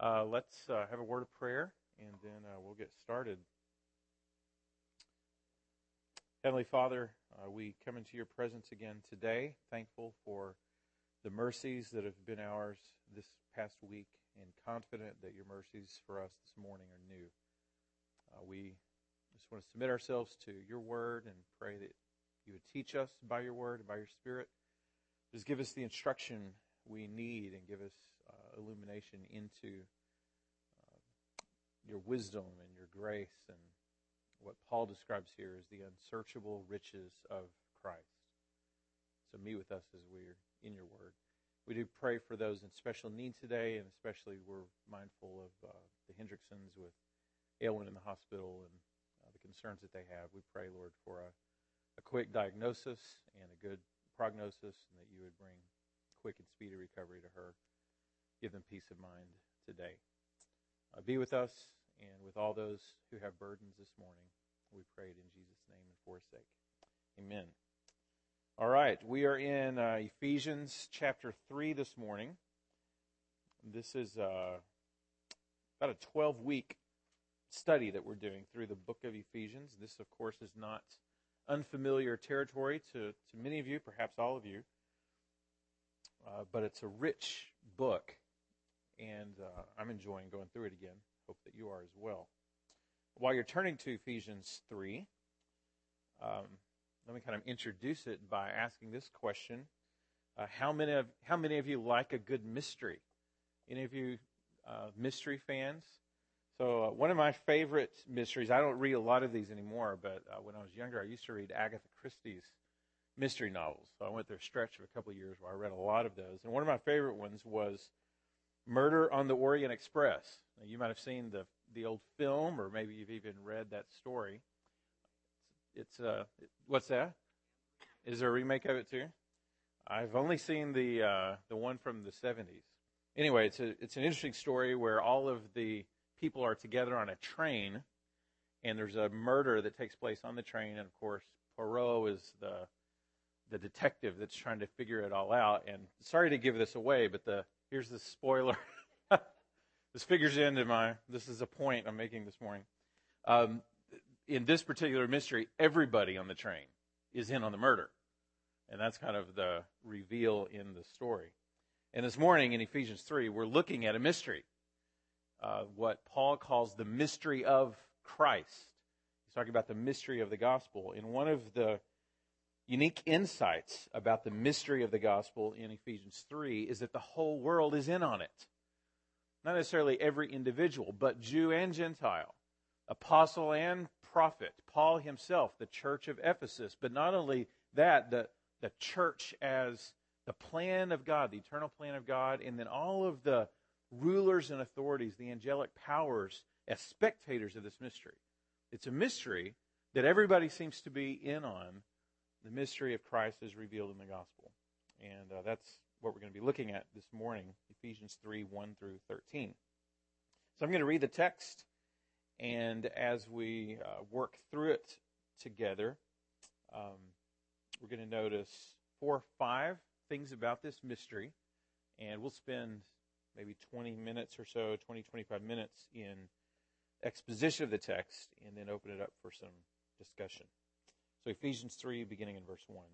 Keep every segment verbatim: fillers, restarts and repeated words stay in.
Uh, let's uh, have a word of prayer, and then uh, we'll get started. Heavenly Father, uh, we come into your presence again today, thankful for the mercies that have been ours this past week, and confident that your mercies for us this morning are new. Uh, we just want to submit ourselves to your word and pray that you would teach us by your word and by your Spirit. Just give us the instruction we need and give us uh, illumination into uh, your wisdom and your grace and what Paul describes here as the unsearchable riches of Christ. So meet with us as we're in your word. We do pray for those in special need today, and especially we're mindful of uh, the Hendricksons with Aylwin in the hospital and uh, the concerns that they have. We pray, Lord, for a, a quick diagnosis and a good prognosis, and that you would bring quick and speedy recovery to her. Give them peace of mind today. Uh, be with us and with all those who have burdens this morning. We pray it in Jesus' name and for his sake. Amen. All right, we are in uh, Ephesians chapter three this morning. This is uh, about a twelve-week study that we're doing through the book of Ephesians. This, of course, is not unfamiliar territory to, to many of you, perhaps all of you. Uh, but it's a rich book, and uh, I'm enjoying going through it again. Hope that you are as well. While you're turning to Ephesians three, um, let me kind of introduce it by asking this question. Uh, how many of how many of you like a good mystery? Any of you uh, mystery fans? So uh, one of my favorite mysteries, I don't read a lot of these anymore, but uh, when I was younger, I used to read Agatha Christie's mystery novels. So I went through a stretch of a couple of years where I read a lot of those. And one of my favorite ones was Murder on the Orient Express. Now, you might have seen the the old film, or maybe you've even read that story. It's uh, what's that? Is there a remake of it too? I've only seen the uh, the one from the seventies. Anyway, it's a it's an interesting story where all of the people are together on a train, and there's a murder that takes place on the train, and of course Poirot is the the detective that's trying to figure it all out. And sorry to give this away, but the here's the spoiler. This figures into my, this is a point I'm making this morning. Um, in this particular mystery, everybody on the train is in on the murder. And that's kind of the reveal in the story. And this morning in Ephesians three, we're looking at a mystery. Uh, what Paul calls the mystery of Christ. He's talking about the mystery of the gospel. And one of the unique insights about the mystery of the gospel in Ephesians three is that the whole world is in on it. Not necessarily every individual, but Jew and Gentile, apostle and prophet, Paul himself, the church of Ephesus. But not only that, the, the church as the plan of God, the eternal plan of God, and then all of the rulers and authorities, the angelic powers, as spectators of this mystery. It's a mystery that everybody seems to be in on. The mystery of Christ is revealed in the gospel. And uh, that's what we're going to be looking at this morning, Ephesians three, one through thirteen. So I'm going to read the text, and as we uh, work through it together, um, we're going to notice four or five things about this mystery, and we'll spend maybe twenty minutes or so, twenty, twenty-five minutes in exposition of the text, and then open it up for some discussion. So Ephesians three, beginning in verse one.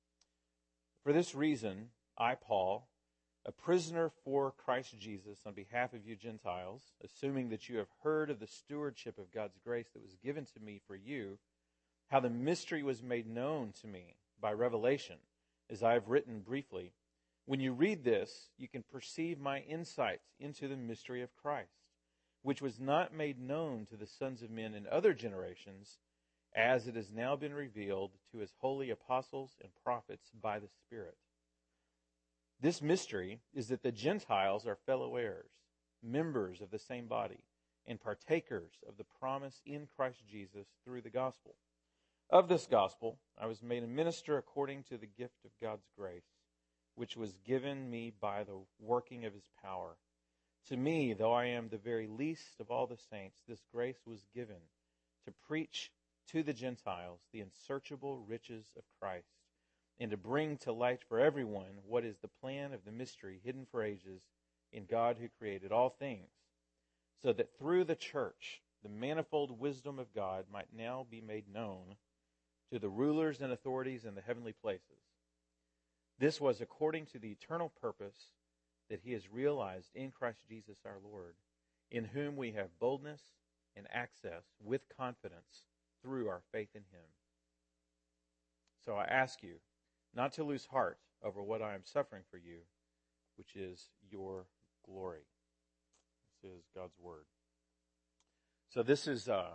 For this reason, I, Paul, a prisoner for Christ Jesus on behalf of you Gentiles, assuming that you have heard of the stewardship of God's grace that was given to me for you, how the mystery was made known to me by revelation, as I have written briefly. When you read this, you can perceive my insight into the mystery of Christ, which was not made known to the sons of men in other generations, as it has now been revealed to his holy apostles and prophets by the Spirit. This mystery is that the Gentiles are fellow heirs, members of the same body, and partakers of the promise in Christ Jesus through the gospel. Of this gospel, I was made a minister according to the gift of God's grace, which was given me by the working of his power. To me, though I am the very least of all the saints, this grace was given to preach to the Gentiles the unsearchable riches of Christ, and to bring to light for everyone what is the plan of the mystery hidden for ages in God who created all things, so that through the church the manifold wisdom of God might now be made known to the rulers and authorities in the heavenly places. This was according to the eternal purpose that he has realized in Christ Jesus our Lord, in whom we have boldness and access with confidence through our faith in him. So I ask you not to lose heart over what I am suffering for you, which is your glory. This is God's word. So this is uh,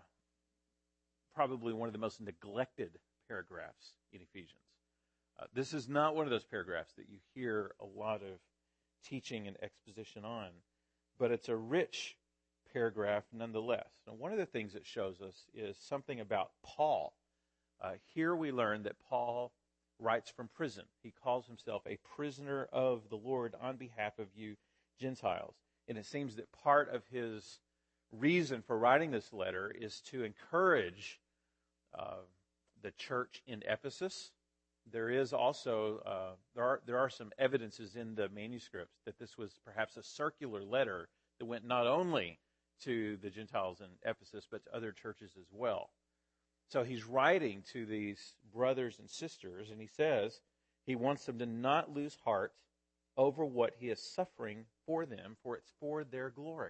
probably one of the most neglected paragraphs in Ephesians. Uh, this is not one of those paragraphs that you hear a lot of teaching and exposition on, but it's a rich paragraph nonetheless. And one of the things it shows us is something about Paul. Uh, here we learn that Paul writes from prison. He calls himself a prisoner of the Lord on behalf of you Gentiles. And it seems that part of his reason for writing this letter is to encourage uh, the church in Ephesus. There is also, uh, there are there are some evidences in the manuscripts that this was perhaps a circular letter that went not only to the Gentiles in Ephesus, but to other churches as well. So he's writing to these brothers and sisters, and he says he wants them to not lose heart over what he is suffering for them, for it's for their glory.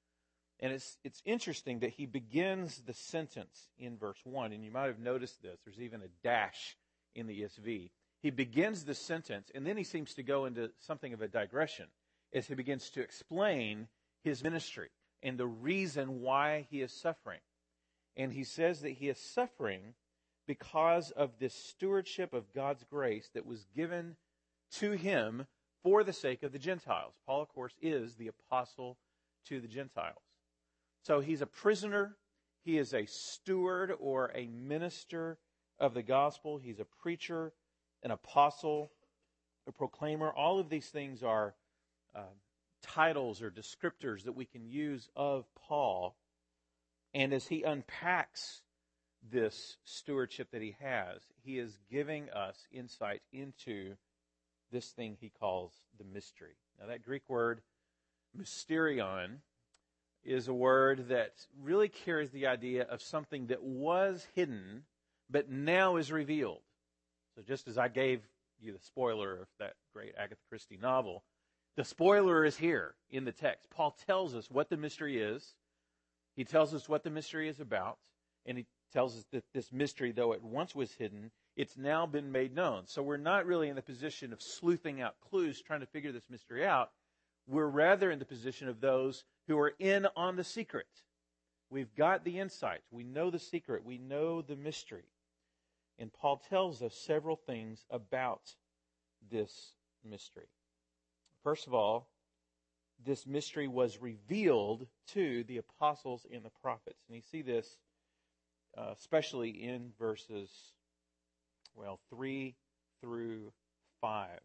And it's it's interesting that he begins the sentence in verse one, and you might have noticed this. There's even a dash in the E S V. He begins the sentence, and then he seems to go into something of a digression as he begins to explain his ministry and the reason why he is suffering. And he says that he is suffering because of this stewardship of God's grace that was given to him for the sake of the Gentiles. Paul, of course, is the apostle to the Gentiles. So he's a prisoner. He is a steward or a minister of the gospel. He's a preacher, an apostle, a proclaimer. All of these things are uh, titles or descriptors that we can use of Paul. And as he unpacks this stewardship that he has, he is giving us insight into this thing he calls the mystery. Now that Greek word, mysterion, is a word that really carries the idea of something that was hidden, but now is revealed. So just as I gave you the spoiler of that great Agatha Christie novel, the spoiler is here in the text. Paul tells us what the mystery is. He tells us what the mystery is about, and he tells us that this mystery, though it once was hidden, it's now been made known. So we're not really in the position of sleuthing out clues, trying to figure this mystery out. We're rather in the position of those who are in on the secret. We've got the insight. We know the secret. We know the mystery. And Paul tells us several things about this mystery. First of all, this mystery was revealed to the apostles and the prophets. And you see this uh, especially in verses, well, three through five.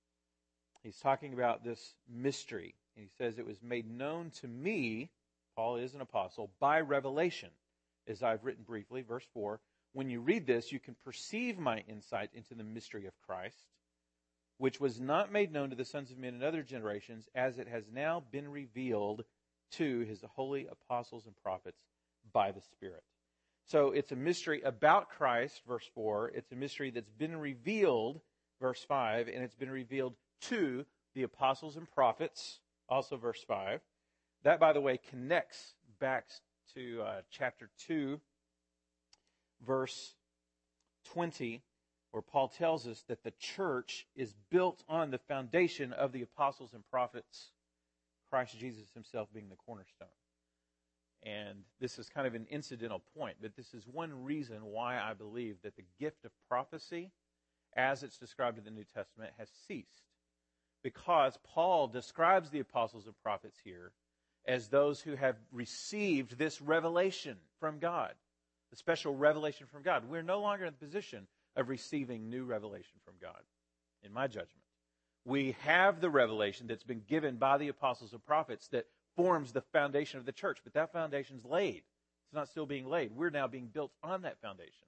He's talking about this mystery. And he says, it was made known to me, Paul is an apostle, by revelation, as I've written briefly. Verse four, when you read this, you can perceive my insight into the mystery of Christ, which was not made known to the sons of men in other generations, as it has now been revealed to his holy apostles and prophets by the Spirit. So it's a mystery about Christ, verse four. It's a mystery that's been revealed, verse five, and it's been revealed to the apostles and prophets, also verse five. That, by the way, connects back to uh, chapter two, verse twenty, where Paul tells us that the church is built on the foundation of the apostles and prophets, Christ Jesus himself being the cornerstone. And this is kind of an incidental point, but this is one reason why I believe that the gift of prophecy, as it's described in the New Testament, has ceased. Because Paul describes the apostles and prophets here as those who have received this revelation from God, the special revelation from God. We're no longer in the position of receiving new revelation from God, in my judgment. We have the revelation that's been given by the apostles and prophets that forms the foundation of the church, but that foundation's laid. It's not still being laid. We're now being built on that foundation.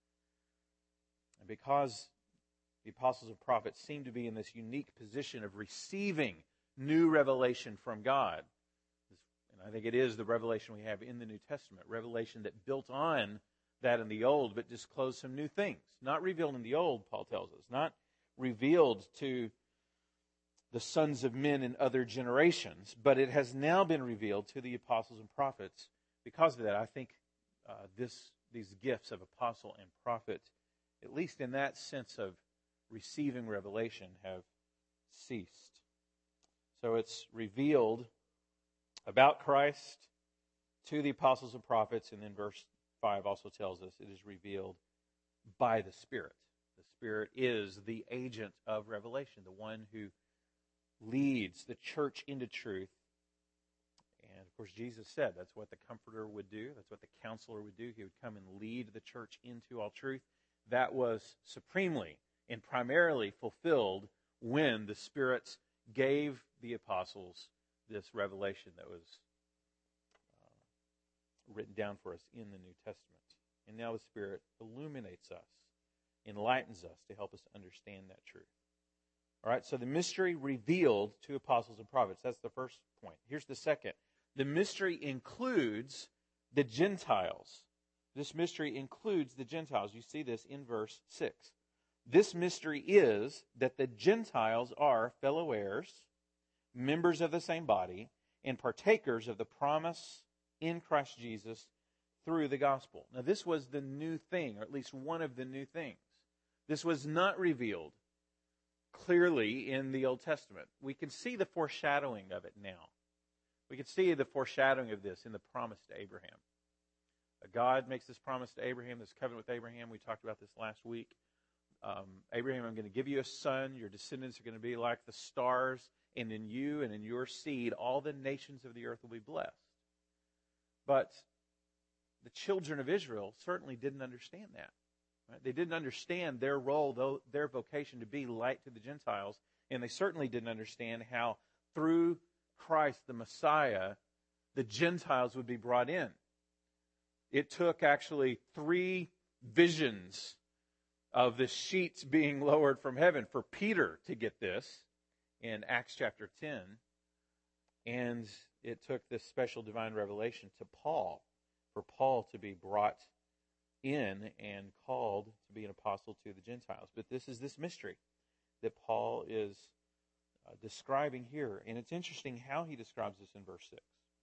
And because the apostles and prophets seem to be in this unique position of receiving new revelation from God, and I think it is the revelation we have in the New Testament, revelation that built on that in the Old, but disclosed some new things. Not revealed in the Old, Paul tells us. Not revealed to the sons of men in other generations, but it has now been revealed to the apostles and prophets. Because of that, I think uh, this these gifts of apostle and prophet, at least in that sense of receiving revelation, have ceased. So it's revealed about Christ to the apostles and prophets, and then verse five also tells us it is revealed by the Spirit. The Spirit is the agent of revelation, the one who leads the church into truth. And of course, Jesus said that's what the Comforter would do. That's what the Counselor would do. He would come and lead the church into all truth. That was supremely and primarily fulfilled when the Spirit gave the apostles this revelation that was uh, written down for us in the New Testament. And now the Spirit illuminates us, enlightens us to help us understand that truth. All right, so the mystery revealed to apostles and prophets. That's the first point. Here's the second. The mystery includes the Gentiles. This mystery includes the Gentiles. You see this in verse six. This mystery is that the Gentiles are fellow heirs, members of the same body, and partakers of the promise in Christ Jesus through the gospel. Now, this was the new thing, or at least one of the new things. This was not revealed clearly in the Old Testament. We can see the foreshadowing of it now. We can see the foreshadowing of this in the promise to Abraham. God makes this promise to Abraham, this covenant with Abraham. We talked about this last week. Um, Abraham, I'm going to give you a son. Your descendants are going to be like the stars, and in you and in your seed, all the nations of the earth will be blessed. But the children of Israel certainly didn't understand that. Right? They didn't understand their role, though, their vocation to be light to the Gentiles, and they certainly didn't understand how through Christ, the Messiah, the Gentiles would be brought in. It took actually three visions of the sheets being lowered from heaven for Peter to get this in Acts chapter ten. And it took this special divine revelation to Paul, for Paul to be brought in and called to be an apostle to the Gentiles. But this is this mystery that Paul is uh, describing here. And it's interesting how he describes this in verse six.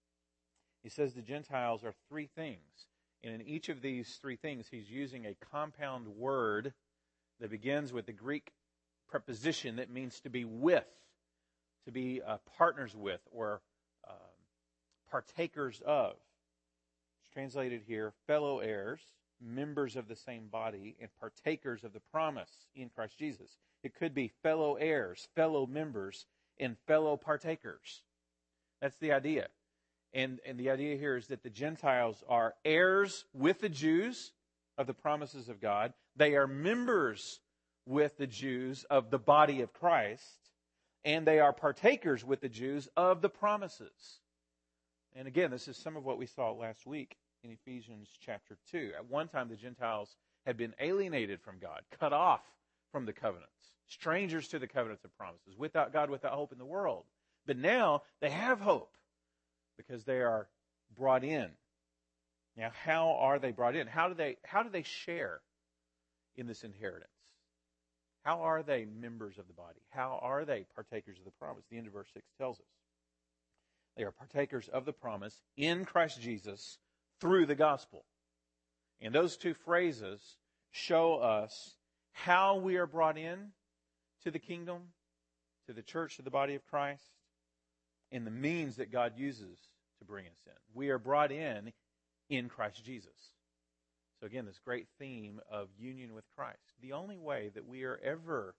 He says the Gentiles are three things. And in each of these three things, he's using a compound word that begins with the Greek preposition that means to be with, to be uh, partners with, or um, partakers of. It's translated here, fellow heirs, members of the same body, and partakers of the promise in Christ Jesus. It could be fellow heirs, fellow members, and fellow partakers. That's the idea. And, and the idea here is that the Gentiles are heirs with the Jews of the promises of God. They are members with the Jews of the body of Christ. And they are partakers with the Jews of the promises. And again, this is some of what we saw last week in Ephesians chapter two. At one time, the Gentiles had been alienated from God, cut off from the covenants, strangers to the covenants of promises, without God, without hope in the world. But now they have hope, because they are brought in. Now, how are they brought in? How do they how do they share in this inheritance? How are they members of the body? How are they partakers of the promise? The end of verse six tells us. They are partakers of the promise in Christ Jesus through the gospel. And those two phrases show us how we are brought in to the kingdom, to the church, to the body of Christ, and the means that God uses to bring us in. We are brought in in Christ Jesus. So again, this great theme of union with Christ. The only way that we are ever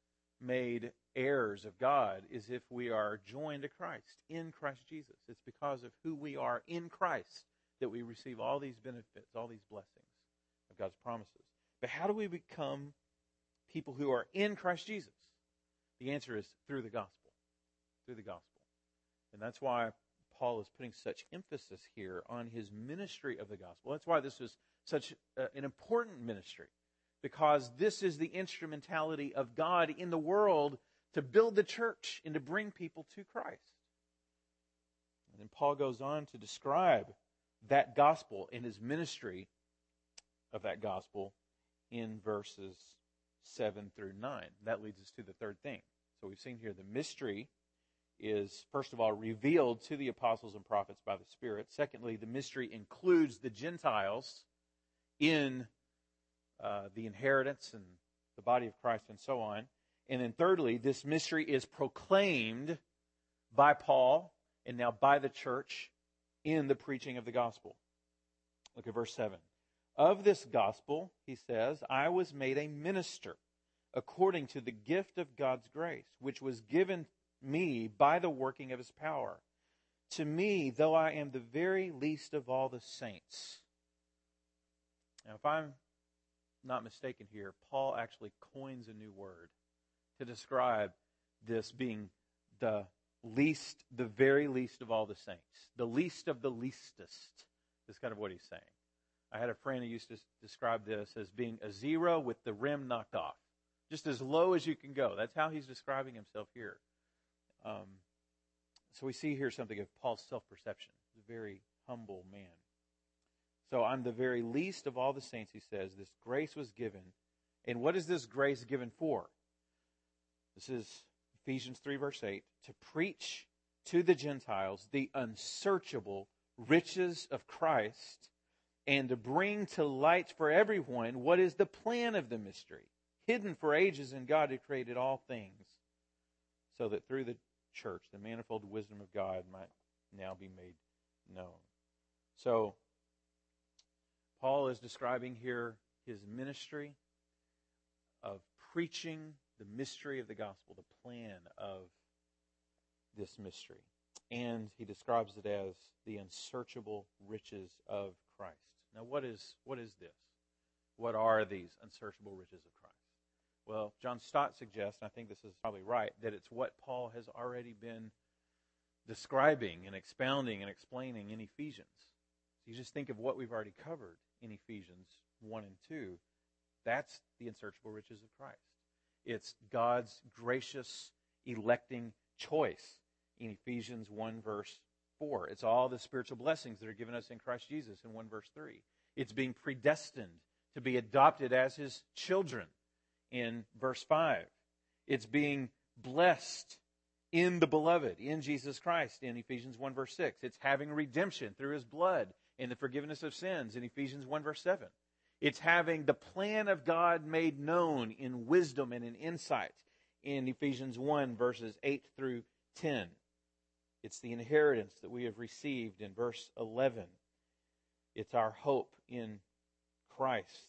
made heirs of God is if we are joined to Christ, in Christ Jesus. It's because of who we are in Christ that we receive all these benefits, all these blessings of God's promises. But how do we become people who are in Christ Jesus? The answer is through the gospel. Through the gospel. And that's why Paul is putting such emphasis here on his ministry of the gospel. That's why this is such uh, an important ministry, because this is the instrumentality of God in the world to build the church and to bring people to Christ. And then Paul goes on to describe that gospel and his ministry of that gospel in verses seven through nine. That leads us to the third thing. So we've seen here the mystery is, first of all, revealed to the apostles and prophets by the Spirit. Secondly, the mystery includes the Gentiles in uh, the inheritance and the body of Christ and so on. And then thirdly, this mystery is proclaimed by Paul and now by the church in the preaching of the gospel. Look at verse seven. Of this gospel, he says, I was made a minister according to the gift of God's grace, which was given me by the working of his power. To me, though I am the very least of all the saints. Now, if I'm not mistaken here, Paul actually coins a new word to describe this being the least, the very least of all the saints. The least of the leastest is kind of what he's saying. I had a friend who used to describe this as being a zero with the rim knocked off. Just as low as you can go. That's how he's describing himself here. Um, so we see here something of Paul's self-perception. He's a very humble man. So I'm the very least of all the saints, he says. This grace was given. And what is this grace given for? This is Ephesians three, verse eight. To preach to the Gentiles the unsearchable riches of Christ, and to bring to light for everyone what is the plan of the mystery, hidden for ages in God who created all things, so that through the church the manifold wisdom of God might now be made known. So, Paul is describing here his ministry of preaching the mystery of the gospel, the plan of this mystery. And he describes it as the unsearchable riches of Christ. Now, what is what is this? What are these unsearchable riches of Christ? Well, John Stott suggests, and I think this is probably right, that it's what Paul has already been describing and expounding and explaining in Ephesians. So you just think of what we've already covered in Ephesians one and two. That's the unsearchable riches of Christ. It's God's gracious electing choice in Ephesians one, verse four. It's all the spiritual blessings that are given us in Christ Jesus in one, verse three. It's being predestined to be adopted as his children in verse five. It's being blessed in the beloved, in Jesus Christ in Ephesians one, verse six. It's having redemption through his blood and the forgiveness of sins in Ephesians one, verse seven. It's having the plan of God made known in wisdom and in insight in Ephesians one, verses eight through ten. It's the inheritance that we have received in verse eleven. It's our hope in Christ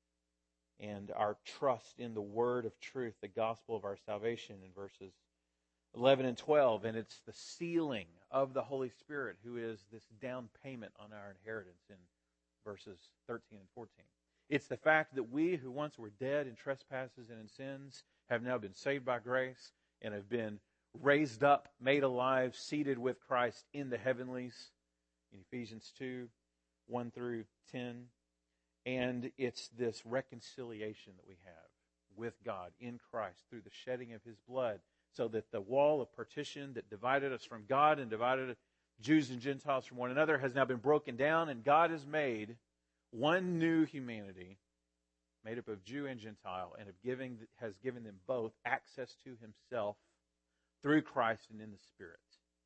and our trust in the word of truth, the gospel of our salvation in verses eleven and twelve. And it's the sealing of the Holy Spirit, who is this down payment on our inheritance in verses thirteen and fourteen. It's the fact that we who once were dead in trespasses and in sins have now been saved by grace and have been raised up, made alive, seated with Christ in the heavenlies in Ephesians two, one through ten. And it's this reconciliation that we have with God in Christ through the shedding of his blood, so that the wall of partition that divided us from God and divided Jews and Gentiles from one another has now been broken down, and God has made one new humanity made up of Jew and Gentile, and have given, has given them both access to himself through Christ and in the Spirit.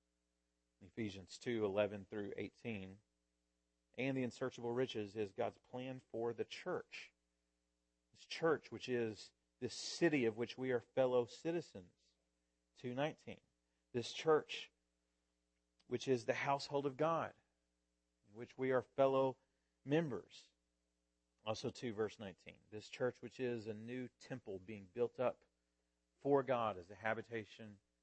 Ephesians two, eleven through eighteen. And the unsearchable riches is God's plan for the church. This church, which is this city of which we are fellow citizens. two nineteen. This church, which is the household of God, in which we are fellow members. Also two, verse nineteen. This church, which is a new temple being built up for God as a habitation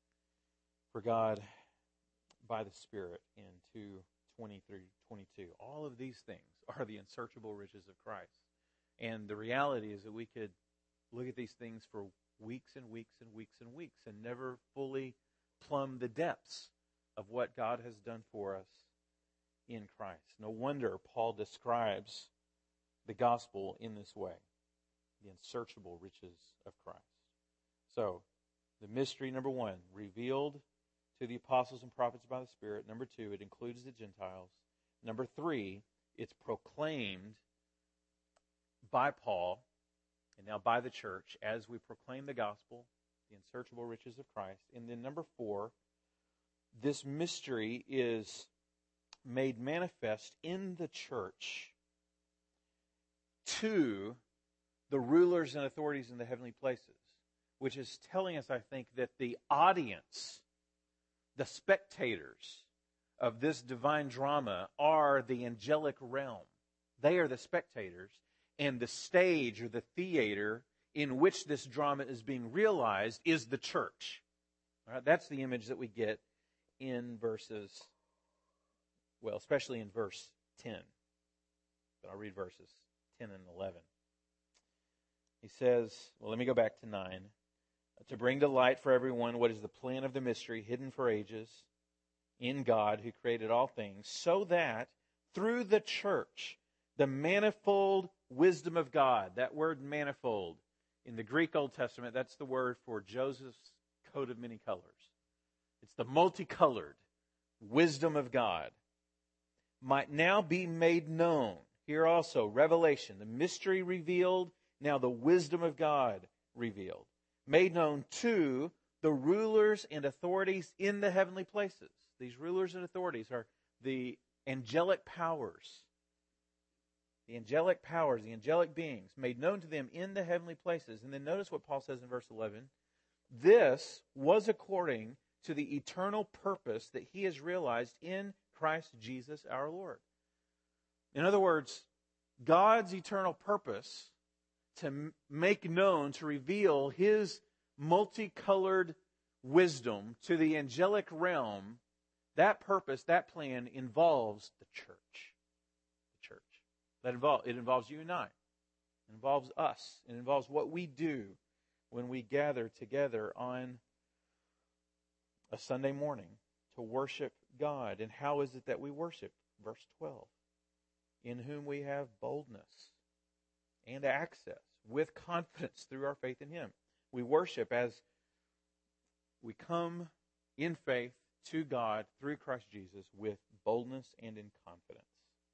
for God by the Spirit in two twenty through twenty-two. All of these things are the unsearchable riches of Christ. And the reality is that we could look at these things for weeks and weeks and weeks and weeks and never fully plumb the depths of what God has done for us in Christ. No wonder Paul describes the gospel in this way, the unsearchable riches of Christ. So, the mystery, number one, revealed to the apostles and prophets by the Spirit. Number two, it includes the Gentiles. Number three, it's proclaimed by Paul and now by the church as we proclaim the gospel, the unsearchable riches of Christ. And then number four, this mystery is made manifest in the church to the rulers and authorities in the heavenly places, which is telling us, I think, that the audience, the spectators of this divine drama are the angelic realm. They are the spectators, and the stage or the theater in which this drama is being realized is the church. All right, that's the image that we get in verses, well, especially in verse ten. But I'll read verses ten and eleven. He says, well, let me go back to nine. To bring to light for everyone what is the plan of the mystery hidden for ages in God who created all things, so that through the church, the manifold wisdom of God, that word manifold, in the Greek Old Testament, that's the word for Joseph's coat of many colors. It's the multicolored wisdom of God, might now be made known. Here also, revelation, the mystery revealed, now the wisdom of God revealed, made known to the rulers and authorities in the heavenly places. These rulers and authorities are the angelic powers. The angelic powers, the angelic beings, made known to them in the heavenly places. And then notice what Paul says in verse eleven. This was according to the eternal purpose that he has realized in Christ Jesus our Lord. In other words, God's eternal purpose to make known, to reveal his multicolored wisdom to the angelic realm, that purpose, that plan involves the church. The church. That involve, it involves you and I. It involves us. It involves what we do when we gather together on a Sunday morning to worship God. And how is it that we worship? Verse twelve. In whom we have boldness and access with confidence through our faith in him. We worship as we come in faith to God through Christ Jesus with boldness and in confidence.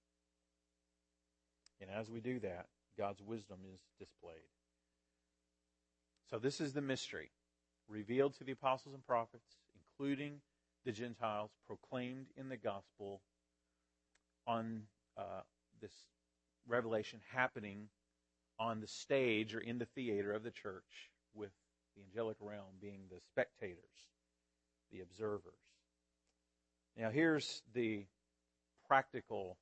And as we do that, God's wisdom is displayed. So this is the mystery revealed to the apostles and prophets, including the Gentiles, proclaimed in the gospel on uh, this revelation happening on the stage or in the theater of the church, with the angelic realm being the spectators, the observers. Now here's the practical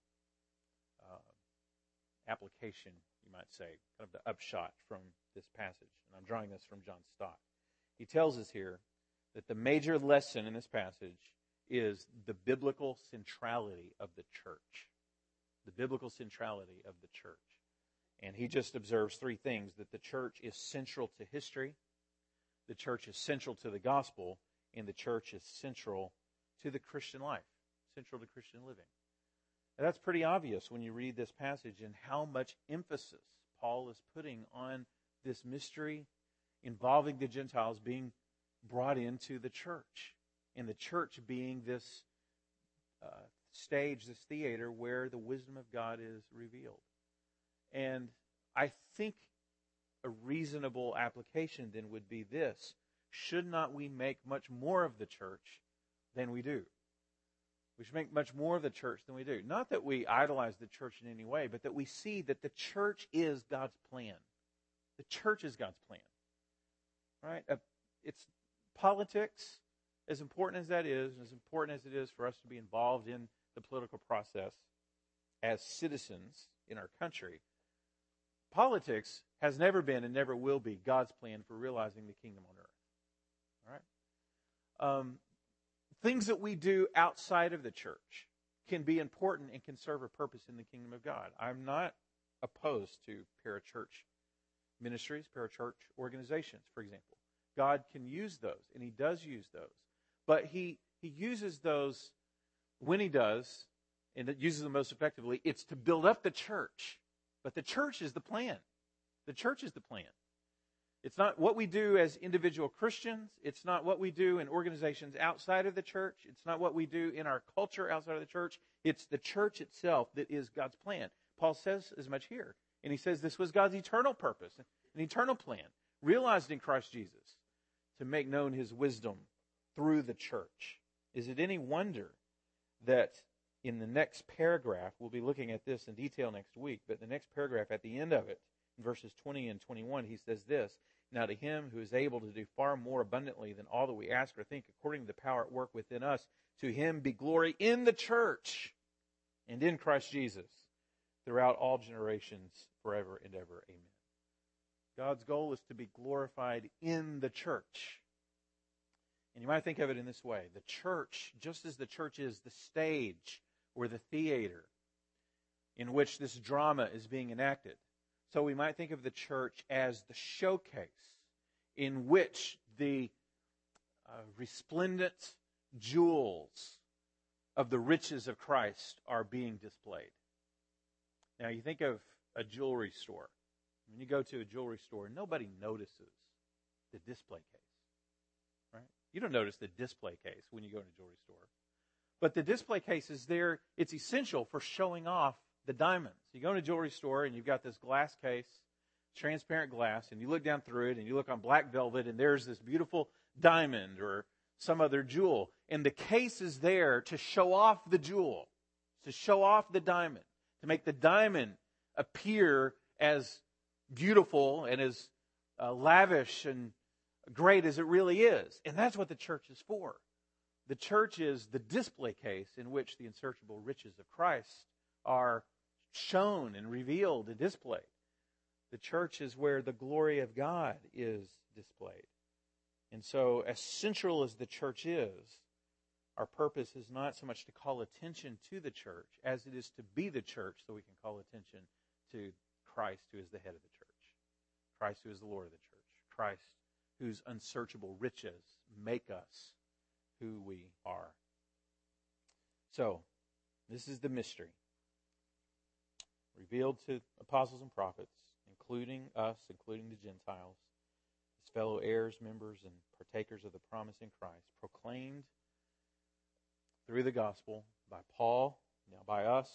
uh, application, you might say, kind of the upshot from this passage. And I'm drawing this from John Stott. He tells us here that the major lesson in this passage is the biblical centrality of the church. The biblical centrality of the church. And he just observes three things: that the church is central to history, the church is central to the gospel, and the church is central to the Christian life, central to Christian living. And that's pretty obvious when you read this passage and how much emphasis Paul is putting on this mystery involving the Gentiles being brought into the church, and the church being this uh, stage, this theater where the wisdom of God is revealed. And I think a reasonable application then would be this: should not we make much more of the church than we do? We should make much more of the church than we do. Not that we idolize the church in any way, but that we see that the church is God's plan. The church is God's plan. Right? Uh, it's politics, as important as that is, and as important as it is for us to be involved in the political process as citizens in our country. Politics has never been and never will be God's plan for realizing the kingdom on earth. All right? Um, things that we do outside of the church can be important and can serve a purpose in the kingdom of God. I'm not opposed to parachurch ministries, parachurch organizations, for example. God can use those, and he does use those. But he, he uses those when he does, and it uses them most effectively, it's to build up the church. But the church is the plan. The church is the plan. It's not what we do as individual Christians. It's not what we do in organizations outside of the church. It's not what we do in our culture outside of the church. It's the church itself that is God's plan. Paul says as much here. And he says this was God's eternal purpose, an eternal plan, realized in Christ Jesus to make known his wisdom through the church. Is it any wonder that in the next paragraph, we'll be looking at this in detail next week, but the next paragraph at the end of it, in verses twenty and twenty-one, he says this, "Now to him who is able to do far more abundantly than all that we ask or think, according to the power at work within us, to him be glory in the church and in Christ Jesus throughout all generations, forever and ever. Amen." God's goal is to be glorified in the church. And you might think of it in this way. The church, just as the church is the stage or the theater in which this drama is being enacted, so we might think of the church as the showcase in which the uh, resplendent jewels of the riches of Christ are being displayed. Now, you think of a jewelry store. When you go to a jewelry store, nobody notices the display case, right? You don't notice the display case when you go to a jewelry store. But the display case is there. It's essential for showing off the diamonds. You go to a jewelry store and you've got this glass case, transparent glass, and you look down through it and you look on black velvet and there's this beautiful diamond or some other jewel. And the case is there to show off the jewel, to show off the diamond, to make the diamond appear as beautiful and as uh, lavish and great as it really is. And that's what the church is for. The church is the display case in which the unsearchable riches of Christ are shown and revealed and displayed. The church is where the glory of God is displayed. And so, as central as the church is, our purpose is not so much to call attention to the church as it is to be the church so we can call attention to Christ, who is the head of the church. Christ, who is the Lord of the church. Christ, whose unsearchable riches make us who we are. So, this is the mystery revealed to apostles and prophets, including us, including the Gentiles, as fellow heirs, members, and partakers of the promise in Christ, proclaimed through the gospel by Paul, now by us,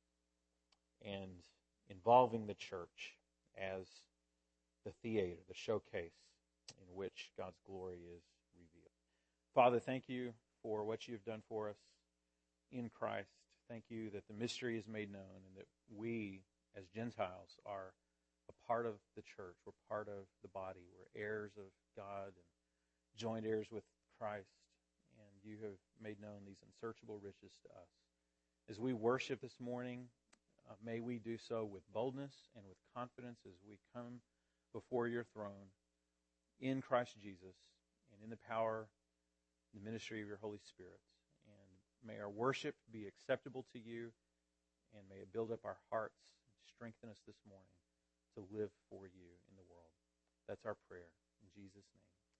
and involving the church as the theater, the showcase in which God's glory is revealed. Father, thank you for what you've done for us in Christ. Thank you that the mystery is made known and that we, as Gentiles, are a part of the church. We're part of the body. We're heirs of God and joint heirs with Christ. And you have made known these unsearchable riches to us. As we worship this morning, uh, may we do so with boldness and with confidence as we come before your throne in Christ Jesus and in the power and the ministry of your Holy Spirit. May our worship be acceptable to you, and may it build up our hearts and strengthen us this morning to live for you in the world. That's our prayer. In Jesus' name.